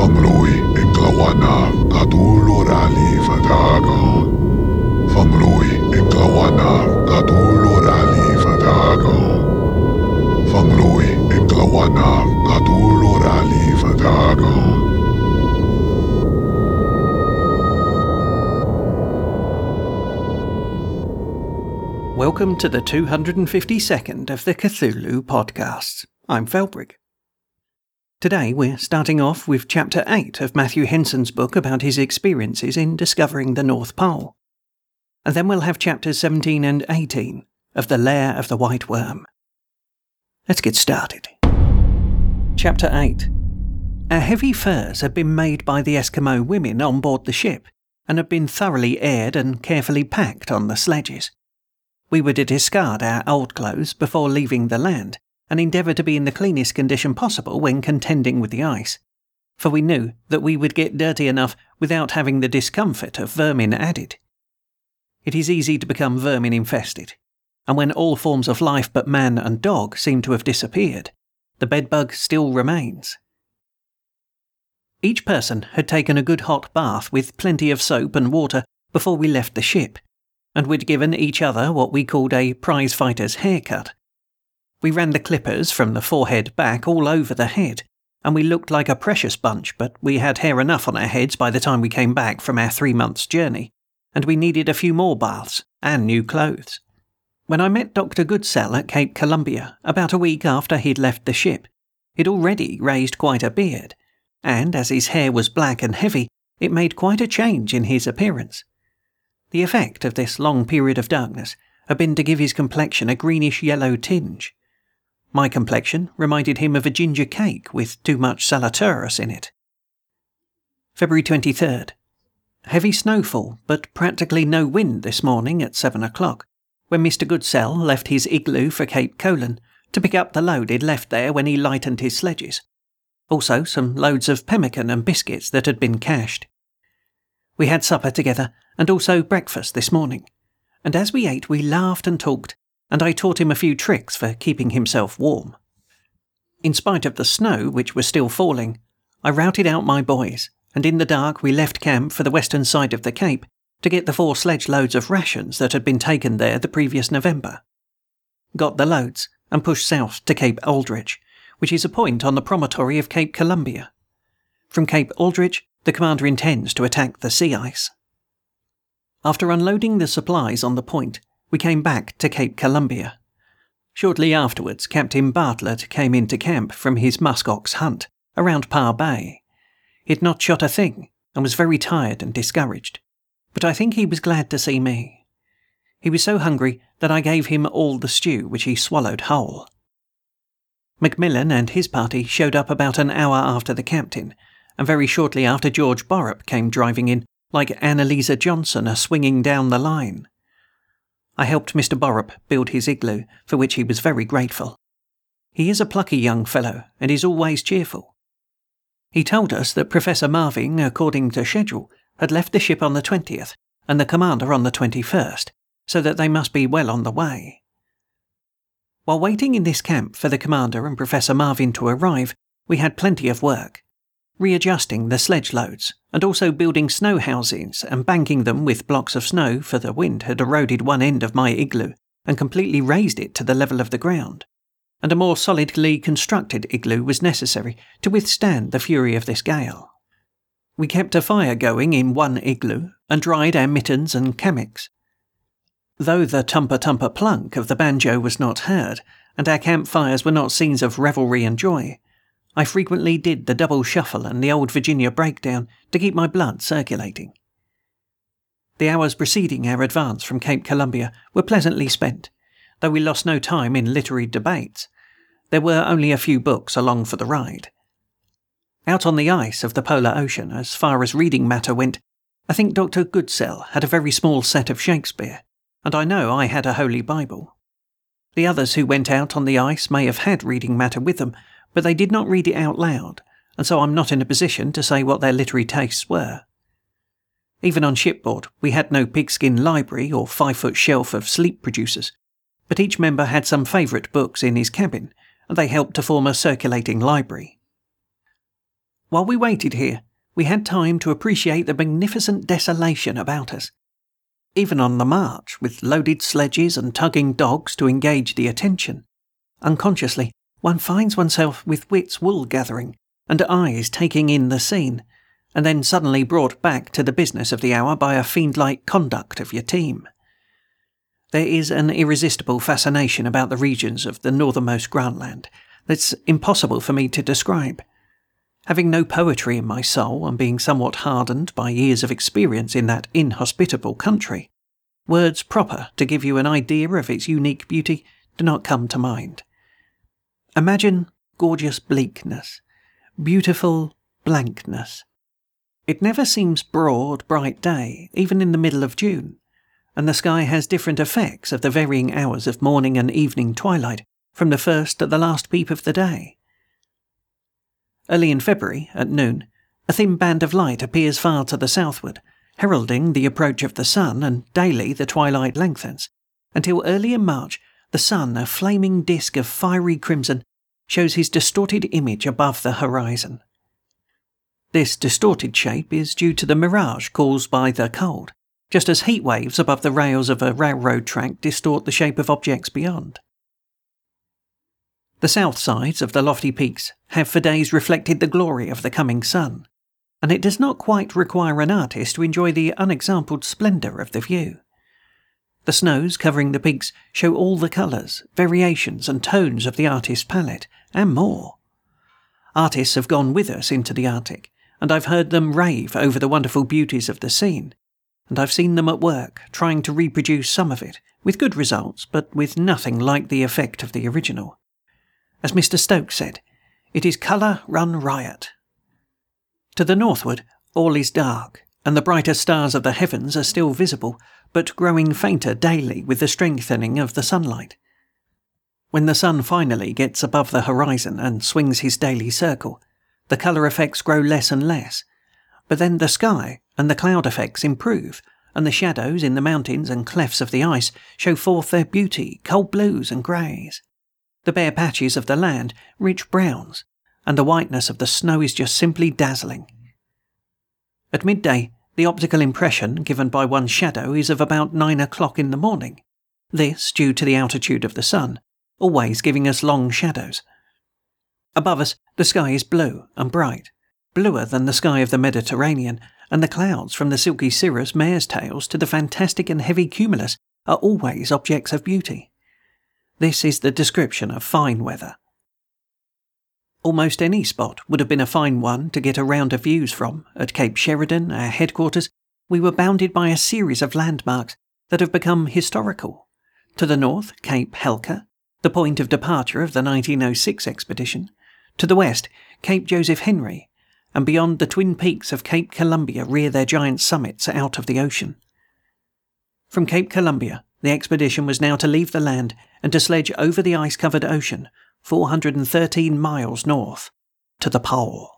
Famlui Inglawana Katulurali Fatagon. Famlui Inglawana Katulurali Fatagon. Famlui Inglawana Katulurali Fatagon. Welcome to the 252nd of the Cthulhu podcasts. I'm Felbrick. Today we're starting off with Chapter 8 of Matthew Henson's book about his experiences in discovering the North Pole. And then we'll have Chapters 17 and 18 of The Lair of the White Worm. Let's get started. Chapter 8. Our heavy furs had been made by the Eskimo women on board the ship and had been thoroughly aired and carefully packed on the sledges. We were to discard our old clothes before leaving the land and endeavour to be in the cleanest condition possible when contending with the ice, for we knew that we would get dirty enough without having the discomfort of vermin added. It is easy to become vermin-infested, and when all forms of life but man and dog seem to have disappeared, the bedbug still remains. Each person had taken a good hot bath with plenty of soap and water before we left the ship, and we'd given each other what we called a prize-fighter's haircut. We ran the clippers from the forehead back all over the head, and we looked like a precious bunch, but we had hair enough on our heads by the time we came back from our 3 months' journey, and we needed a few more baths and new clothes. When I met Dr. Goodsell at Cape Columbia, about a week after he'd left the ship, he'd already raised quite a beard, and as his hair was black and heavy, it made quite a change in his appearance. The effect of this long period of darkness had been to give his complexion a greenish-yellow tinge. My complexion reminded him of a ginger cake with too much saleratus in it. February 23rd. Heavy snowfall, but practically no wind this morning at 7 o'clock, when Mr. Goodsell left his igloo for Cape Colon to pick up the load he'd left there when he lightened his sledges. Also some loads of pemmican and biscuits that had been cached. We had supper together, and also breakfast this morning, and as we ate we laughed and talked, and I taught him a few tricks for keeping himself warm. In spite of the snow, which was still falling, I routed out my boys, and in the dark we left camp for the western side of the Cape to get the 4 sledge loads of rations that had been taken there the previous November. Got the loads, and pushed south to Cape Aldrich, which is a point on the promontory of Cape Columbia. From Cape Aldrich, the commander intends to attack the sea ice. After unloading the supplies on the point, we came back to Cape Columbia. Shortly afterwards, Captain Bartlett came into camp from his muskox hunt around Parr Bay. He had not shot a thing and was very tired and discouraged, but I think he was glad to see me. He was so hungry that I gave him all the stew, which he swallowed whole. Macmillan and his party showed up about an hour after the captain, and very shortly after George Borup came driving in, like Annalisa Johnson swinging down the line. I helped Mr. Borup build his igloo, for which he was very grateful. He is a plucky young fellow, and is always cheerful. He told us that Professor Marvin, according to schedule, had left the ship on the 20th, and the commander on the 21st, so that they must be well on the way. While waiting in this camp for the commander and Professor Marvin to arrive, we had plenty of work, readjusting the sledge loads, and also building snow houses and banking them with blocks of snow, for the wind had eroded one end of my igloo and completely raised it to the level of the ground, and a more solidly constructed igloo was necessary to withstand the fury of this gale. We kept a fire going in one igloo and dried our mittens and kamiks. Though the tumper plunk of the banjo was not heard, and our campfires were not scenes of revelry and joy, I frequently did the double shuffle and the old Virginia breakdown to keep my blood circulating. The hours preceding our advance from Cape Columbia were pleasantly spent, though we lost no time in literary debates. There were only a few books along for the ride. Out on the ice of the polar ocean, as far as reading matter went, I think Dr. Goodsell had a very small set of Shakespeare, and I know I had a Holy Bible. The others who went out on the ice may have had reading matter with them, but they did not read it out loud, and so I'm not in a position to say what their literary tastes were. Even on shipboard, we had no pigskin library or 5-foot shelf of sleep producers, but each member had some favourite books in his cabin, and they helped to form a circulating library. While we waited here, we had time to appreciate the magnificent desolation about us. Even on the march, with loaded sledges and tugging dogs to engage the attention, unconsciously one finds oneself with wits wool-gathering and eyes taking in the scene, and then suddenly brought back to the business of the hour by a fiend-like conduct of your team. There is an irresistible fascination about the regions of the northernmost Grantland that's impossible for me to describe. Having no poetry in my soul and being somewhat hardened by years of experience in that inhospitable country, words proper to give you an idea of its unique beauty do not come to mind. Imagine gorgeous bleakness, beautiful blankness. It never seems broad, bright day, even in the middle of June, and the sky has different effects of the varying hours of morning and evening twilight from the first to the last peep of the day. Early in February, at noon, a thin band of light appears far to the southward, heralding the approach of the sun, and daily the twilight lengthens, until early in March the sun, a flaming disk of fiery crimson, shows his distorted image above the horizon. This distorted shape is due to the mirage caused by the cold, just as heat waves above the rails of a railroad track distort the shape of objects beyond. The south sides of the lofty peaks have for days reflected the glory of the coming sun, and it does not quite require an artist to enjoy the unexampled splendour of the view. The snows covering the peaks show all the colours, variations and tones of the artist's palette, and more. Artists have gone with us into the Arctic, and I've heard them rave over the wonderful beauties of the scene, and I've seen them at work trying to reproduce some of it, with good results, but with nothing like the effect of the original. As Mr. Stokes said, it is colour run riot. To the northward, all is dark, and the brighter stars of the heavens are still visible, but growing fainter daily with the strengthening of the sunlight. When the sun finally gets above the horizon and swings his daily circle, the colour effects grow less and less, but then the sky and the cloud effects improve, and the shadows in the mountains and clefts of the ice show forth their beauty, cold blues and greys. The bare patches of the land, rich browns, and the whiteness of the snow is just simply dazzling. At midday, the optical impression given by one's shadow is of about 9 o'clock in the morning, this due to the altitude of the sun, always giving us long shadows. Above us, the sky is blue and bright, bluer than the sky of the Mediterranean, and the clouds from the silky cirrus mare's tails to the fantastic and heavy cumulus are always objects of beauty. This is the description of fine weather. Almost any spot would have been a fine one to get a round of views from. At Cape Sheridan, our headquarters, we were bounded by a series of landmarks that have become historical. To the north, Cape Helka, the point of departure of the 1906 expedition. To the west, Cape Joseph Henry, and beyond the twin peaks of Cape Columbia rear their giant summits out of the ocean. From Cape Columbia, the expedition was now to leave the land and to sledge over the ice-covered ocean, 413 miles north, to the pole.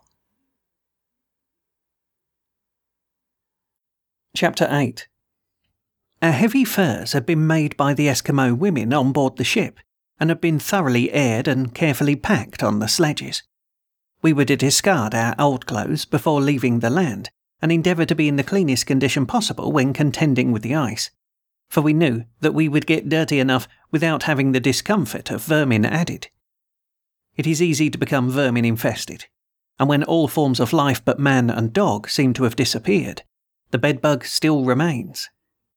Chapter 8. Our heavy furs had been made by the Eskimo women on board the ship, and had been thoroughly aired and carefully packed on the sledges. We were to discard our old clothes before leaving the land, and endeavour to be in the cleanest condition possible when contending with the ice, for we knew that we would get dirty enough without having the discomfort of vermin added. It is easy to become vermin-infested, and when all forms of life but man and dog seem to have disappeared, the bedbug still remains.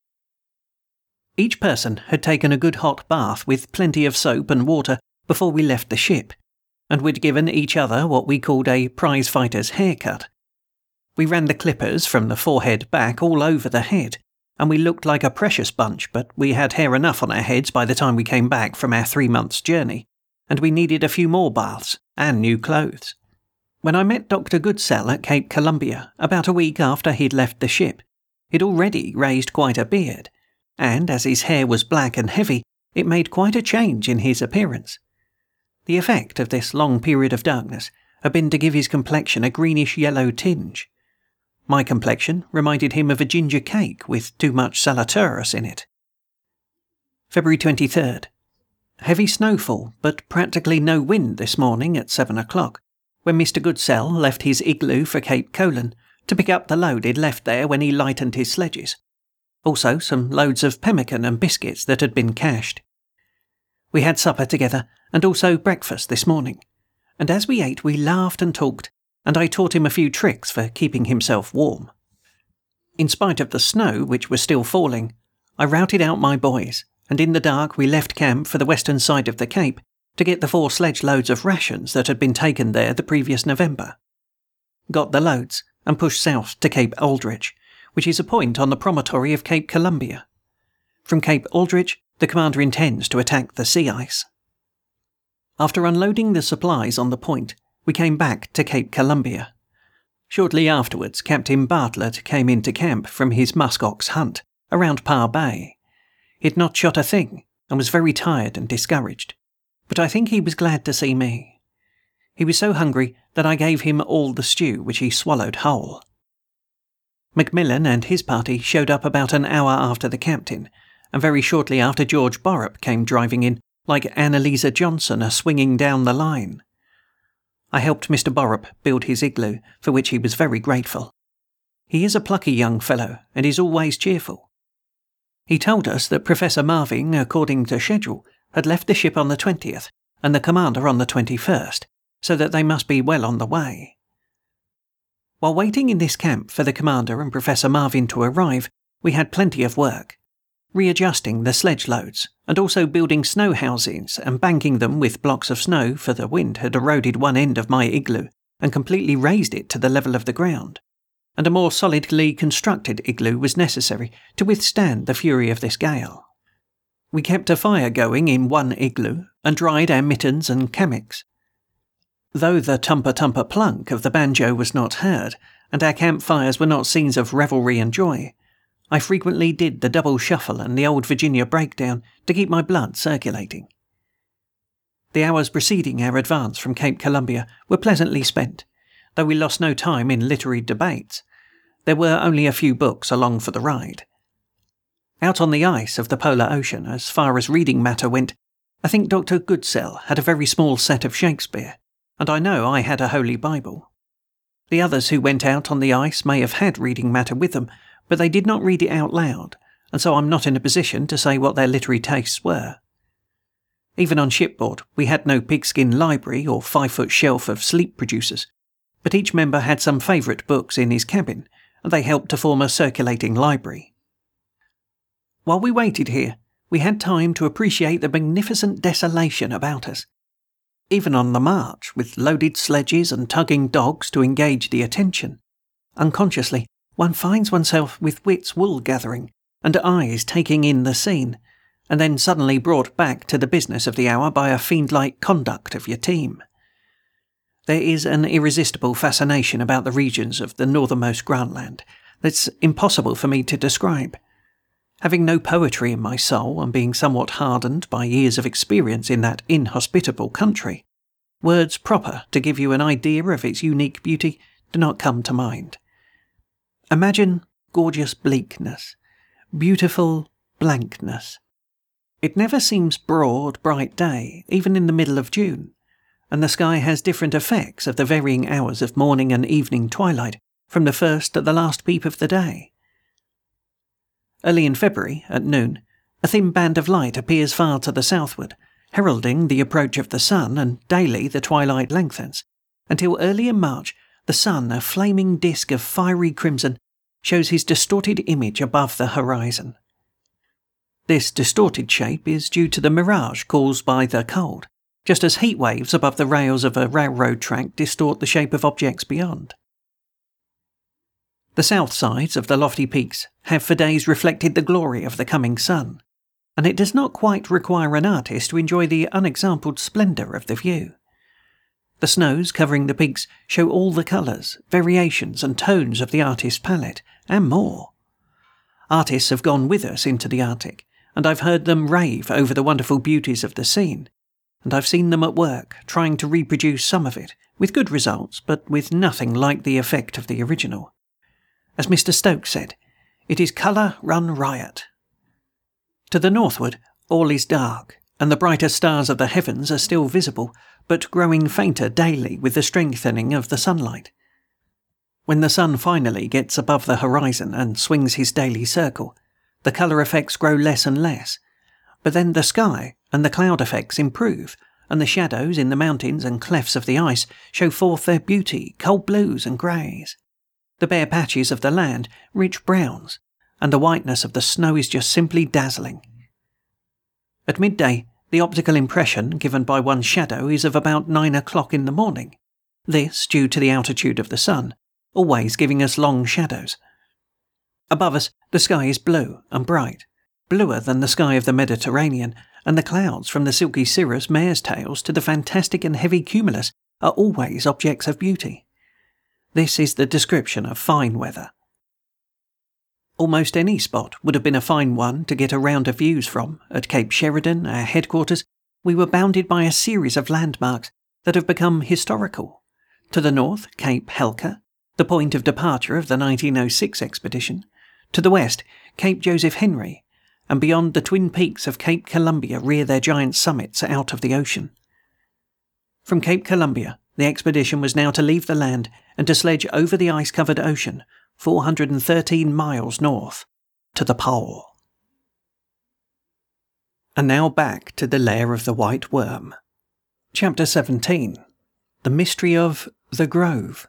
Each person had taken a good hot bath with plenty of soap and water before we left the ship, and we'd given each other what we called a prize-fighter's haircut. We ran the clippers from the forehead back all over the head, and we looked like a precious bunch, but we had hair enough on our heads by the time we came back from our 3 months' journey, and we needed a few more baths and new clothes. When I met Dr. Goodsell at Cape Columbia, about a week after he'd left the ship, he'd already raised quite a beard, and as his hair was black and heavy, it made quite a change in his appearance. The effect of this long period of darkness had been to give his complexion a greenish-yellow tinge. My complexion reminded him of a ginger cake with too much saleratus in it. February 23rd. Heavy snowfall, but practically no wind this morning at 7 o'clock, when Mr. Goodsell left his igloo for Cape Colon to pick up the load he'd left there when he lightened his sledges. Also some loads of pemmican and biscuits that had been cached. We had supper together and also breakfast this morning, and as we ate we laughed and talked, and I taught him a few tricks for keeping himself warm. In spite of the snow, which was still falling, I routed out my boys, and in the dark we left camp for the western side of the Cape to get the 4 sledge loads of rations that had been taken there the previous November. Got the loads and pushed south to Cape Aldrich, which is a point on the promontory of Cape Columbia. From Cape Aldrich, the commander intends to attack the sea ice. After unloading the supplies on the point, we came back to Cape Columbia. Shortly afterwards, Captain Bartlett came into camp from his muskox hunt around Parr Bay. He had not shot a thing and was very tired and discouraged, but I think he was glad to see me. He was so hungry that I gave him all the stew, which he swallowed whole. Macmillan and his party showed up about an hour after the captain, and very shortly after George Borup came driving in, like Annalisa Johnson swinging down the line. I helped Mr. Borup build his igloo, for which he was very grateful. He is a plucky young fellow, and is always cheerful. He told us that Professor Marvin, according to schedule, had left the ship on the 20th, and the commander on the 21st, so that they must be well on the way. While waiting in this camp for the commander and Professor Marvin to arrive, we had plenty of work, readjusting the sledge loads, and also building snow houses and banking them with blocks of snow, for the wind had eroded one end of my igloo and completely raised it to the level of the ground, and a more solidly constructed igloo was necessary to withstand the fury of this gale. We kept a fire going in one igloo and dried our mittens and kamiks. Though the tumpa-tumpa plunk of the banjo was not heard, and our campfires were not scenes of revelry and joy, I frequently did the double shuffle and the old Virginia breakdown to keep my blood circulating. The hours preceding our advance from Cape Columbia were pleasantly spent, though we lost no time in literary debates. There were only a few books along for the ride. Out on the ice of the polar ocean, as far as reading matter went, I think Dr. Goodsell had a very small set of Shakespeare, and I know I had a Holy Bible. The others who went out on the ice may have had reading matter with them, but they did not read it out loud, and so I'm not in a position to say what their literary tastes were. Even on shipboard, we had no pigskin library or 5-foot shelf of sleep producers, but each member had some favourite books in his cabin, and they helped to form a circulating library. While we waited here, we had time to appreciate the magnificent desolation about us. Even on the march, with loaded sledges and tugging dogs to engage the attention, unconsciously one finds oneself with wits wool-gathering and eyes taking in the scene, and then suddenly brought back to the business of the hour by a fiend-like conduct of your team. There is an irresistible fascination about the regions of the northernmost Grantland that's impossible for me to describe. Having no poetry in my soul and being somewhat hardened by years of experience in that inhospitable country, words proper to give you an idea of its unique beauty do not come to mind. Imagine gorgeous bleakness, beautiful blankness. It never seems broad, bright day, even in the middle of June, and the sky has different effects of the varying hours of morning and evening twilight from the first to the last peep of the day. Early in February, at noon, a thin band of light appears far to the southward, heralding the approach of the sun, and daily the twilight lengthens, until early in March the sun, a flaming disk of fiery crimson, shows his distorted image above the horizon. This distorted shape is due to the mirage caused by the cold, just as heat waves above the rails of a railroad track distort the shape of objects beyond. The south sides of the lofty peaks have for days reflected the glory of the coming sun, and it does not quite require an artist to enjoy the unexampled splendour of the view. The snows covering the peaks show all the colours, variations and tones of the artist's palette, and more. Artists have gone with us into the Arctic, and I've heard them rave over the wonderful beauties of the scene, and I've seen them at work trying to reproduce some of it, with good results, but with nothing like the effect of the original. As Mr. Stokes said, it is colour run riot. To the northward, all is dark, and the brighter stars of the heavens are still visible, but growing fainter daily with the strengthening of the sunlight. When the sun finally gets above the horizon and swings his daily circle, the colour effects grow less and less, but then the sky and the cloud effects improve, and the shadows in the mountains and clefts of the ice show forth their beauty, cold blues and greys. The bare patches of the land, rich browns, and the whiteness of the snow is just simply dazzling. At midday, the optical impression given by one's shadow is of about 9 o'clock in the morning, this due to the altitude of the sun, always giving us long shadows. Above us, the sky is blue and bright, bluer than the sky of the Mediterranean, and the clouds from the silky cirrus mare's tails to the fantastic and heavy cumulus are always objects of beauty. This is the description of fine weather. Almost any spot would have been a fine one to get a round of views from. At Cape Sheridan, our headquarters, we were bounded by a series of landmarks that have become historical. To the north, Cape Helka, the point of departure of the 1906 expedition. To the west, Cape Joseph Henry, and beyond the twin peaks of Cape Columbia rear their giant summits out of the ocean. From Cape Columbia, the expedition was now to leave the land and to sledge over the ice-covered ocean, 413 miles north, to the pole. And now back to the lair of the White Worm. Chapter 17. The Mystery of the Grove.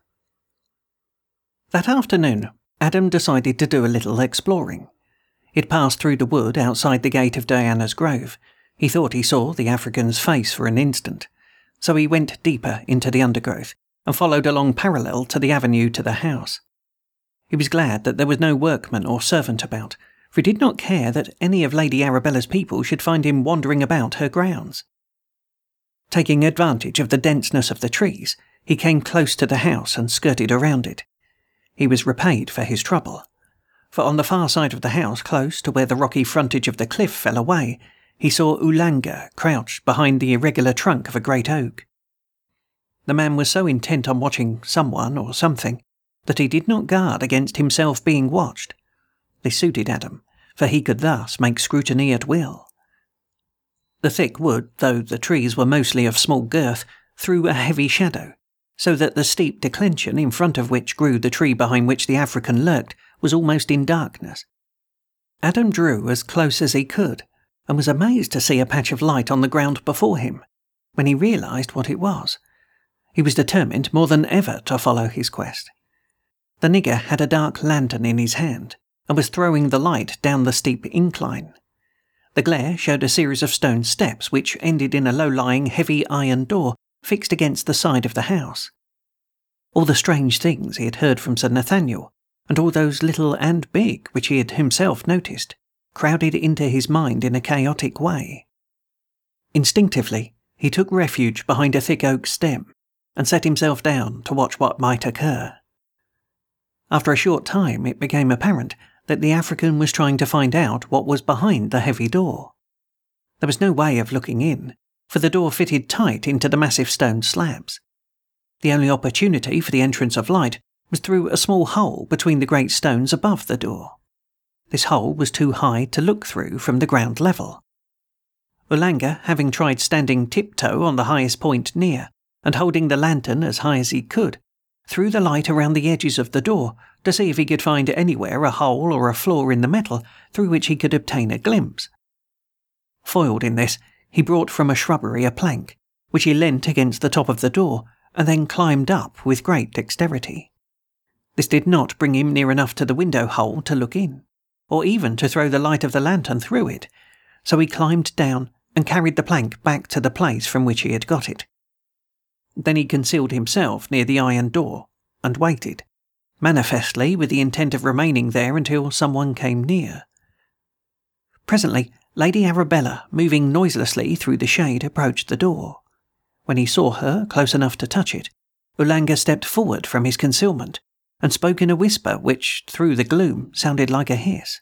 That afternoon, Adam decided to do a little exploring. It passed through the wood outside the gate of Diana's grove. He thought he saw the African's face for an instant, so he went deeper into the undergrowth and followed along parallel to the avenue to the house. He was glad that there was no workman or servant about, for he did not care that any of Lady Arabella's people should find him wandering about her grounds. Taking advantage of the denseness of the trees, he came close to the house and skirted around it. He was repaid for his trouble, for on the far side of the house, close to where the rocky frontage of the cliff fell away, he saw Ulanga crouched behind the irregular trunk of a great oak. The man was so intent on watching someone or something that he did not guard against himself being watched. This suited Adam, for he could thus make scrutiny at will. The thick wood, though the trees were mostly of small girth, threw a heavy shadow, so that the steep declension in front of which grew the tree behind which the African lurked was almost in darkness. Adam drew as close as he could, and was amazed to see a patch of light on the ground before him, when he realised what it was. He was determined more than ever to follow his quest. The nigger had a dark lantern in his hand, and was throwing the light down the steep incline. The glare showed a series of stone steps which ended in a low-lying, heavy iron door fixed against the side of the house. All the strange things he had heard from Sir Nathaniel, and all those little and big which he had himself noticed, crowded into his mind in a chaotic way. Instinctively, he took refuge behind a thick oak stem, and set himself down to watch what might occur. After a short time, it became apparent that the African was trying to find out what was behind the heavy door. There was no way of looking in, for the door fitted tight into the massive stone slabs. The only opportunity for the entrance of light was through a small hole between the great stones above the door. This hole was too high to look through from the ground level. Ulanga, having tried standing tiptoe on the highest point near, and holding the lantern as high as he could, threw the light around the edges of the door to see if he could find anywhere a hole or a flaw in the metal through which he could obtain a glimpse. Foiled in this, he brought from a shrubbery a plank, which he leant against the top of the door, and then climbed up with great dexterity. This did not bring him near enough to the window hole to look in, or even to throw the light of the lantern through it, so he climbed down and carried the plank back to the place from which he had got it. Then he concealed himself near the iron door, and waited, manifestly with the intent of remaining there until someone came near. Presently, Lady Arabella, moving noiselessly through the shade, approached the door. When he saw her close enough to touch it, Ulanga stepped forward from his concealment, and spoke in a whisper which, through the gloom, sounded like a hiss.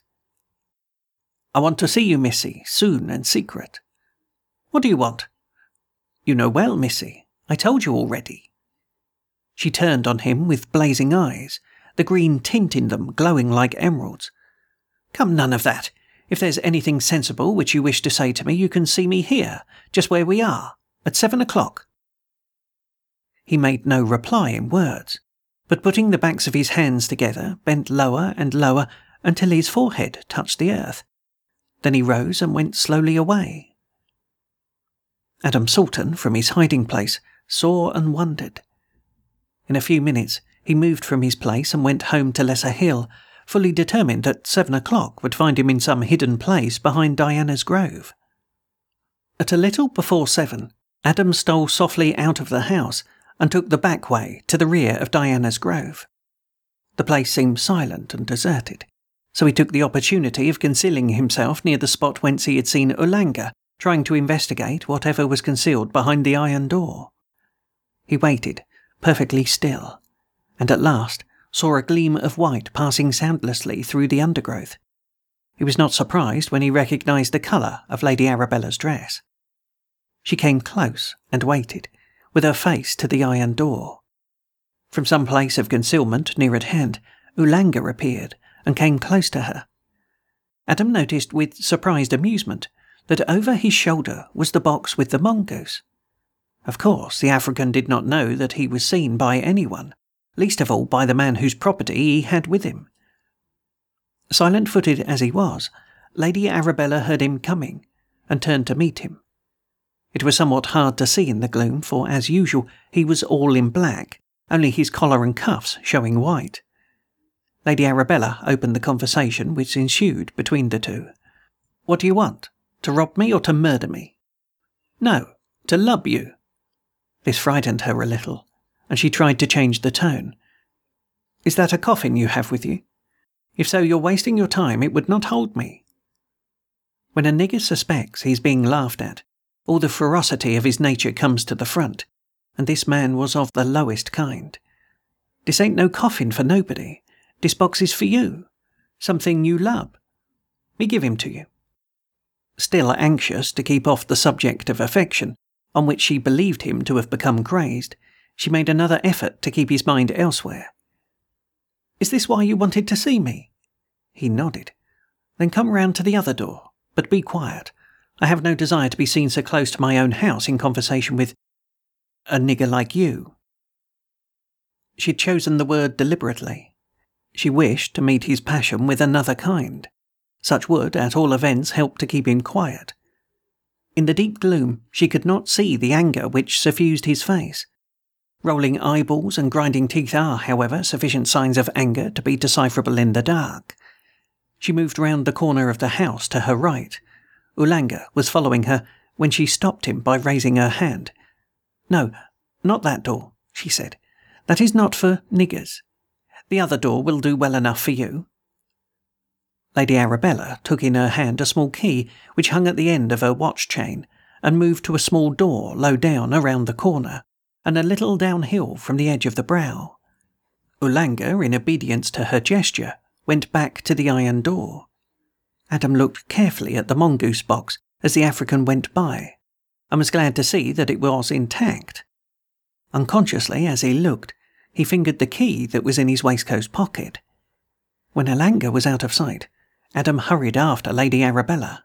"I want to see you, Missy, soon and secret." "What do you want?" "You know well, Missy. I told you already." She turned on him with blazing eyes, the green tint in them glowing like emeralds. "Come, none of that. If there's anything sensible which you wish to say to me, you can see me here, just where we are, at 7 o'clock. He made no reply in words, but putting the backs of his hands together, bent lower and lower until his forehead touched the earth. Then he rose and went slowly away. Adam Salton, from his hiding place, saw and wondered. In a few minutes, he moved from his place and went home to Lesser Hill, fully determined that 7 o'clock would find him in some hidden place behind Diana's grove. At a little before 7, Adam stole softly out of the house and took the back way to the rear of Diana's grove. The place seemed silent and deserted, so he took the opportunity of concealing himself near the spot whence he had seen Ulanga trying to investigate whatever was concealed behind the iron door. He waited, perfectly still, and at last saw a gleam of white passing soundlessly through the undergrowth. He was not surprised when he recognised the colour of Lady Arabella's dress. She came close and waited, with her face to the iron door. From some place of concealment near at hand, Ulanga appeared and came close to her. Adam noticed with surprised amusement that over his shoulder was the box with the mongoose. Of course, the African did not know that he was seen by anyone, least of all by the man whose property he had with him. Silent-footed as he was, Lady Arabella heard him coming and turned to meet him. It was somewhat hard to see in the gloom, for, as usual, he was all in black, only his collar and cuffs showing white. Lady Arabella opened the conversation which ensued between the two. "What do you want? To rob me or to murder me?" "No, to lub you." This frightened her a little, and she tried to change the tone. "Is that a coffin you have with you? If so, you're wasting your time. It would not hold me." When a nigger suspects he's being laughed at, all the ferocity of his nature comes to the front, and this man was of the lowest kind. "This ain't no coffin for nobody. This box is for you. Something you lub. Me give him to you." Still anxious to keep off the subject of affection, on which she believed him to have become crazed, she made another effort to keep his mind elsewhere. "Is this why you wanted to see me?" He nodded. "Then come round to the other door, but be quiet. I have no desire to be seen so close to my own house in conversation with a nigger like you." She had chosen the word deliberately. She wished to meet his passion with another kind. Such would, at all events, help to keep him quiet. In the deep gloom, she could not see the anger which suffused his face. Rolling eyeballs and grinding teeth are, however, sufficient signs of anger to be decipherable in the dark. She moved round the corner of the house to her right. Ulanga was following her when she stopped him by raising her hand. "No, not that door," she said. "That is not for niggers. The other door will do well enough for you." Lady Arabella took in her hand a small key which hung at the end of her watch chain, and moved to a small door low down around the corner, and a little downhill from the edge of the brow. Ulanga, in obedience to her gesture, went back to the iron door. Adam looked carefully at the mongoose box as the African went by, and was glad to see that it was intact. Unconsciously, as he looked, he fingered the key that was in his waistcoat pocket. When Ulanga was out of sight, Adam hurried after Lady Arabella.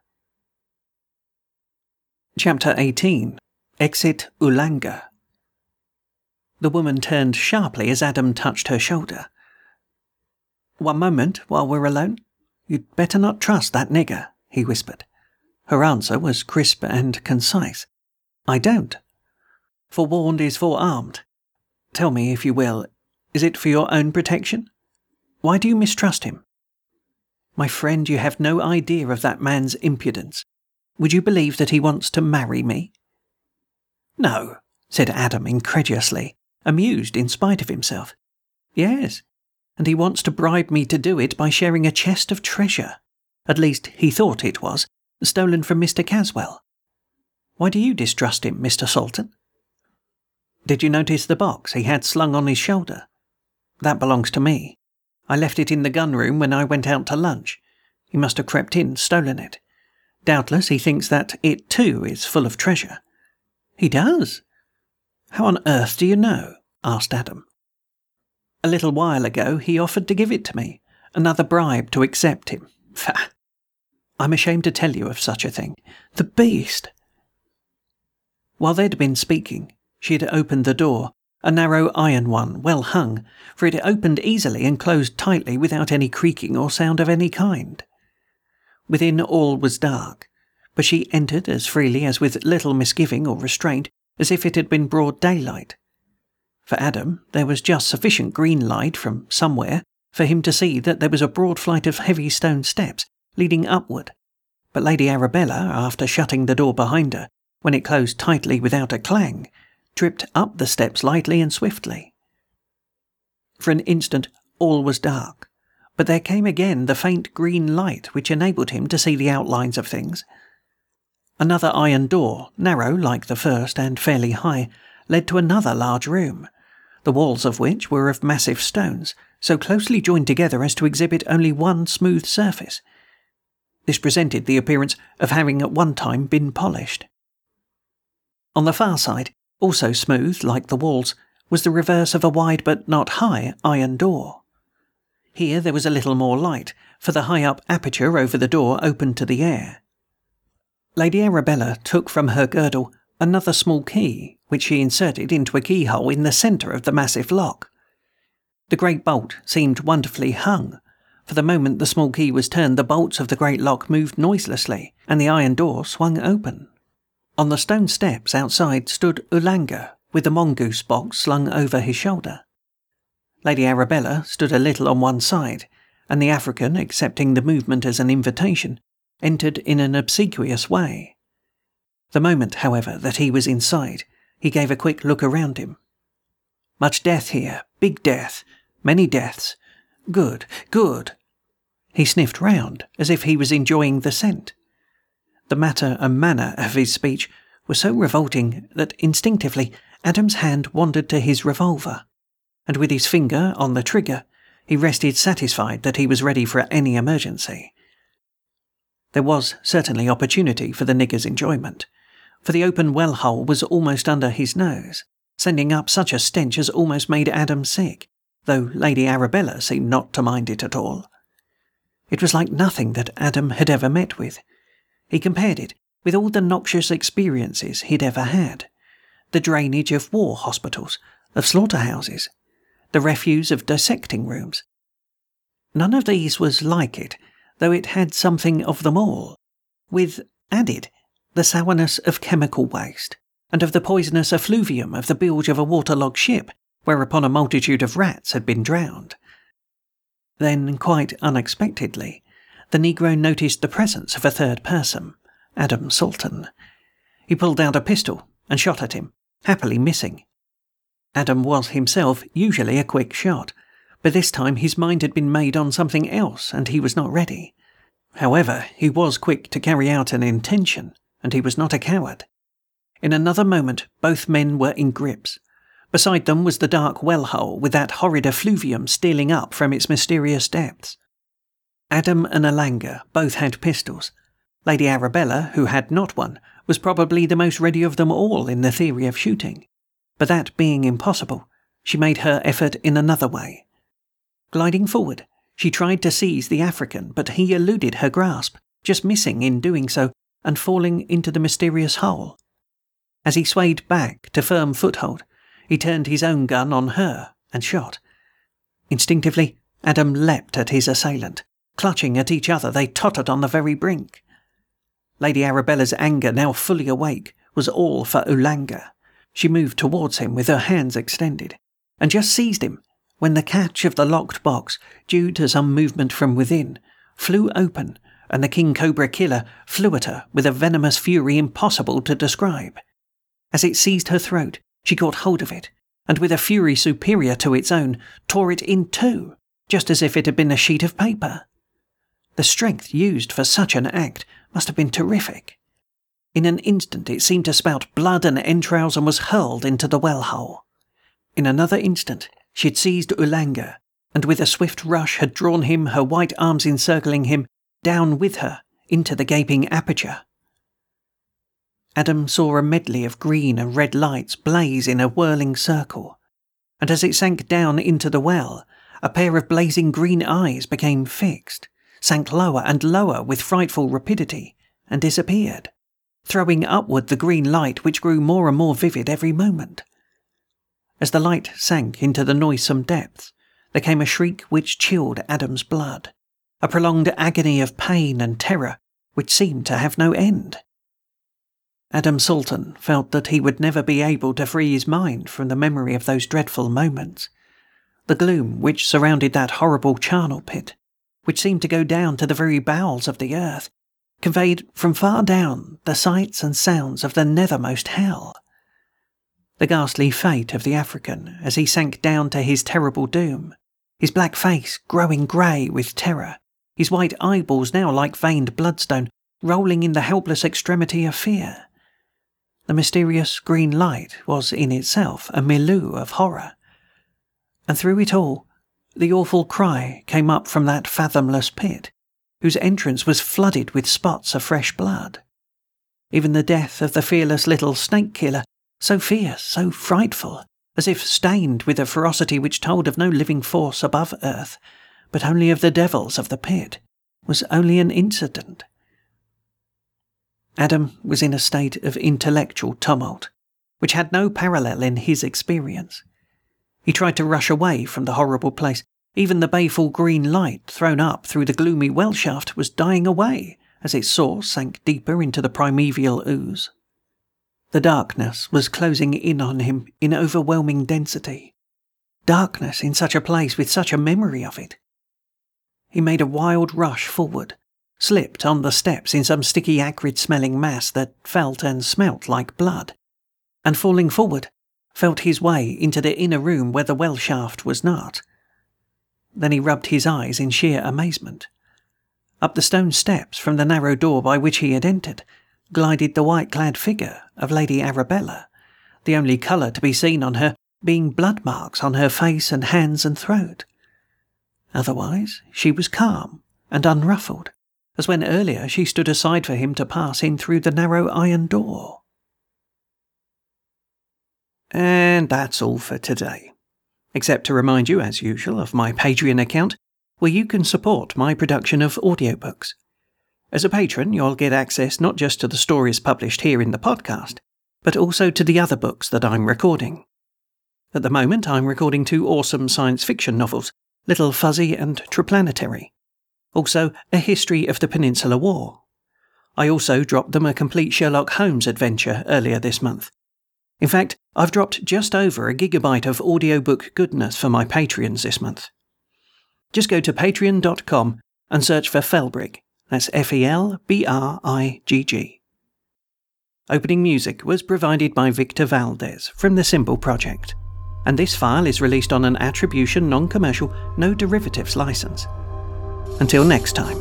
Chapter 18. Exit Ulanga. The woman turned sharply as Adam touched her shoulder. "One moment, while we're alone. You'd better not trust that nigger," he whispered. Her answer was crisp and concise. "I don't. Forewarned is forearmed. Tell me, if you will, is it for your own protection? Why do you mistrust him?" "My friend, you have no idea of that man's impudence. Would you believe that he wants to marry me?" "No," said Adam incredulously, amused in spite of himself. "Yes, and he wants to bribe me to do it by sharing a chest of treasure. At least, he thought it was, stolen from Mr. Caswell. Why do you distrust him, Mr. Salton?" "Did you notice the box he had slung on his shoulder? That belongs to me. I left it in the gun room when I went out to lunch. He must have crept in, stolen it. Doubtless he thinks that it, too, is full of treasure." "He does? How on earth do you know?" asked Adam. "A little while ago he offered to give it to me, another bribe to accept him. Pah! I'm ashamed to tell you of such a thing. The beast!" While they'd been speaking, she had opened the door a narrow iron one, well hung, for it opened easily and closed tightly without any creaking or sound of any kind. Within all was dark, but she entered as freely as with little misgiving or restraint as if it had been broad daylight. For Adam, there was just sufficient green light from somewhere for him to see that there was a broad flight of heavy stone steps leading upward, but Lady Arabella, after shutting the door behind her, when it closed tightly without a clang, tripped up the steps lightly and swiftly. For an instant all was dark, but there came again the faint green light which enabled him to see the outlines of things. Another iron door, narrow like the first and fairly high, led to another large room, the walls of which were of massive stones, so closely joined together as to exhibit only one smooth surface. This presented the appearance of having at one time been polished. On the far side, also smooth like the walls, was the reverse of a wide but not high iron door. Here there was a little more light, for the high-up aperture over the door opened to the air. Lady Arabella took from her girdle another small key, which she inserted into a keyhole in the centre of the massive lock. The great bolt seemed wonderfully hung. For the moment the small key was turned, the bolts of the great lock moved noiselessly, and the iron door swung open. On the stone steps outside stood Ulanga, with the mongoose box slung over his shoulder. Lady Arabella stood a little on one side, and the African, accepting the movement as an invitation, entered in an obsequious way. The moment, however, that he was inside, he gave a quick look around him. Much death here, big death, many deaths. Good, good. He sniffed round, as if he was enjoying the scent. The matter and manner of his speech were so revolting that instinctively Adam's hand wandered to his revolver, and with his finger on the trigger, he rested satisfied that he was ready for any emergency. There was certainly opportunity for the nigger's enjoyment, for the open well-hole was almost under his nose, sending up such a stench as almost made Adam sick, though Lady Arabella seemed not to mind it at all. It was like nothing that Adam had ever met with. He compared it with all the noxious experiences he'd ever had, the drainage of war hospitals, of slaughterhouses, the refuse of dissecting rooms. None of these was like it, though it had something of them all, with added the sourness of chemical waste, and of the poisonous effluvium of the bilge of a waterlogged ship, whereupon a multitude of rats had been drowned. Then, quite unexpectedly, the negro noticed the presence of a third person, Adam Sultan. He pulled out a pistol and shot at him, happily missing. Adam was himself usually a quick shot, but this time his mind had been made on something else and he was not ready. However, he was quick to carry out an intention, and he was not a coward. In another moment both men were in grips. Beside them was the dark well-hole with that horrid effluvium stealing up from its mysterious depths. Adam and Ulanga both had pistols. Lady Arabella, who had not one, was probably the most ready of them all in the theory of shooting. But that being impossible, she made her effort in another way. Gliding forward, she tried to seize the African, but he eluded her grasp, just missing in doing so and falling into the mysterious hole. As he swayed back to firm foothold, he turned his own gun on her and shot. Instinctively, Adam leapt at his assailant. Clutching at each other, they tottered on the very brink. Lady Arabella's anger, now fully awake, was all for Ulanga. She moved towards him with her hands extended, and just seized him, when the catch of the locked box, due to some movement from within, flew open, and the king cobra killer flew at her with a venomous fury impossible to describe. As it seized her throat, she caught hold of it, and with a fury superior to its own, tore it in two, just as if it had been a sheet of paper. The strength used for such an act must have been terrific. In an instant it seemed to spout blood and entrails and was hurled into the well-hole. In another instant she had seized Ulanga, and with a swift rush had drawn him, her white arms encircling him, down with her into the gaping aperture. Adam saw a medley of green and red lights blaze in a whirling circle, and as it sank down into the well, a pair of blazing green eyes became fixed, sank lower and lower with frightful rapidity, and disappeared, throwing upward the green light which grew more and more vivid every moment. As the light sank into the noisome depths, there came a shriek which chilled Adam's blood, a prolonged agony of pain and terror which seemed to have no end. Adam Salton felt that he would never be able to free his mind from the memory of those dreadful moments. The gloom which surrounded that horrible charnel pit, which seemed to go down to the very bowels of the earth, conveyed from far down the sights and sounds of the nethermost hell. The ghastly fate of the African as he sank down to his terrible doom, his black face growing grey with terror, his white eyeballs now like veined bloodstone, rolling in the helpless extremity of fear. The mysterious green light was in itself a milieu of horror, and through it all, the awful cry came up from that fathomless pit, whose entrance was flooded with spots of fresh blood. Even the death of the fearless little snake-killer, so fierce, so frightful, as if stained with a ferocity which told of no living force above earth, but only of the devils of the pit, was only an incident. Adam was in a state of intellectual tumult, which had no parallel in his experience. He tried to rush away from the horrible place. Even the baleful green light thrown up through the gloomy well shaft was dying away as its source sank deeper into the primeval ooze. The darkness was closing in on him in overwhelming density. Darkness in such a place with such a memory of it. He made a wild rush forward, slipped on the steps in some sticky, acrid-smelling mass that felt and smelt like blood, and falling forward, felt his way into the inner room where the well shaft was not. Then he rubbed his eyes in sheer amazement. Up the stone steps from the narrow door by which he had entered glided the white-clad figure of Lady Arabella, the only colour to be seen on her being blood marks on her face and hands and throat. Otherwise, she was calm and unruffled, as when earlier she stood aside for him to pass in through the narrow iron door. And that's all for today, except to remind you, as usual, of my Patreon account, where you can support my production of audiobooks. As a patron, you'll get access not just to the stories published here in the podcast, but also to the other books that I'm recording. At the moment, I'm recording 2 awesome science fiction novels, Little Fuzzy and Triplanetary. Also, A History of the Peninsular War. I also dropped them a complete Sherlock Holmes adventure earlier this month. In fact, I've dropped just over a gigabyte of audiobook goodness for my Patreons this month. Just go to patreon.com and search for Felbrigg. That's Felbrigg. Opening music was provided by Victor Valdez from the Symbol Project, and this file is released on an attribution, non-commercial, no derivatives license. Until next time.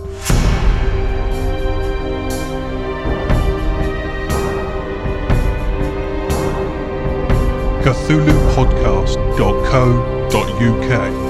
CthulhuPodcast.co.uk